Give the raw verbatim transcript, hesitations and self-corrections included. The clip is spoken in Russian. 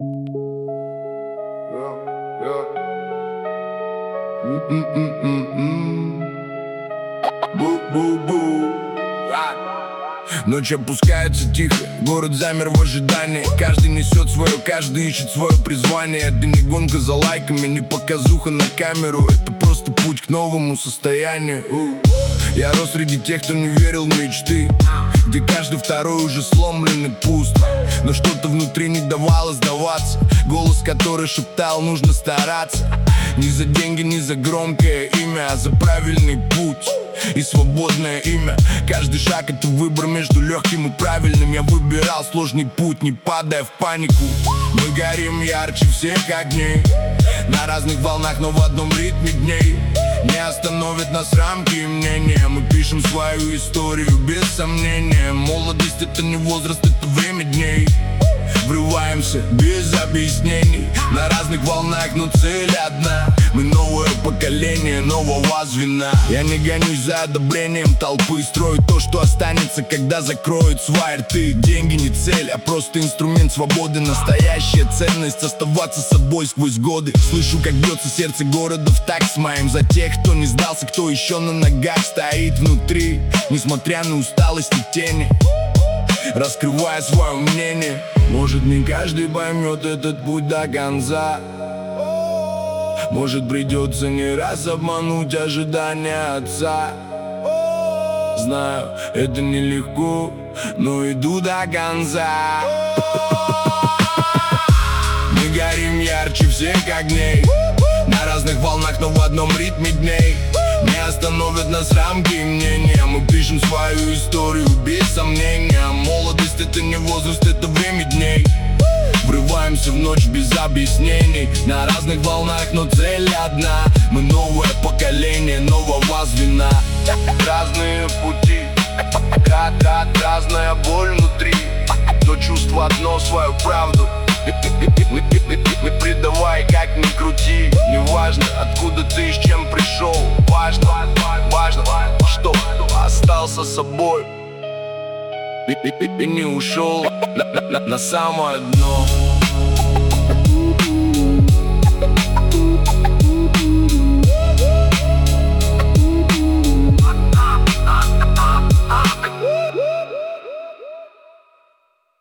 Ночь опускается тихо, город замер в ожидании. Каждый несет свое, каждый ищет свое призвание. Это не гонка за лайками, не показуха на камеру. Это просто путь к новому состоянию. Я рос среди тех, кто не верил в мечты, где каждый второй уже сломлен и пуст. Но что-то внутри не давало сдаваться. Голос, который шептал, нужно стараться. Не за деньги, не за громкое имя, а за правильный путь и свободное имя. Каждый шаг — это выбор между легким и правильным. Я выбирал сложный путь, не падая в панику. Мы горим ярче всех огней, на разных волнах, но в одном ритме дней. Не остановят нас рамки и мнения. Мы пишем свою историю без сомнения. Молодость — это не возраст, это время дней. Врываемся без объяснений, на разных волнах, но цель одна. Мы новое поколение нового звена. Я не гонюсь за одобрением толпы, строю то, что останется, когда закроют свои рты. Деньги не цель, а просто инструмент свободы. Настоящая ценность — оставаться собой сквозь годы. Слышу, как бьется сердце города в такт с моим. За тех, кто не сдался, кто еще на ногах стоит внутри, несмотря на усталость и тени, раскрывая свое мнение. Может, не каждый поймет этот путь до конца. Может, придется не раз обмануть ожидания отца. Знаю, это нелегко, но иду до конца. Мы горим ярче всех огней, на разных волнах, но в одном ритме дней. Не остановят нас рамки и мнения. Мы пишем свою историю без сомнения. Молодость — это не возраст, это время дней. Врываемся в ночь без объяснений, на разных волнах, но цель одна. Мы новое поколение нового звена. Разные пути, разная боль внутри, но чувство одно — свою правду. Предавай, как ни крути. Неважно, откуда ты и с чем пришел. Важно, важно, что остался собой и не ушел на, на, на самое дно.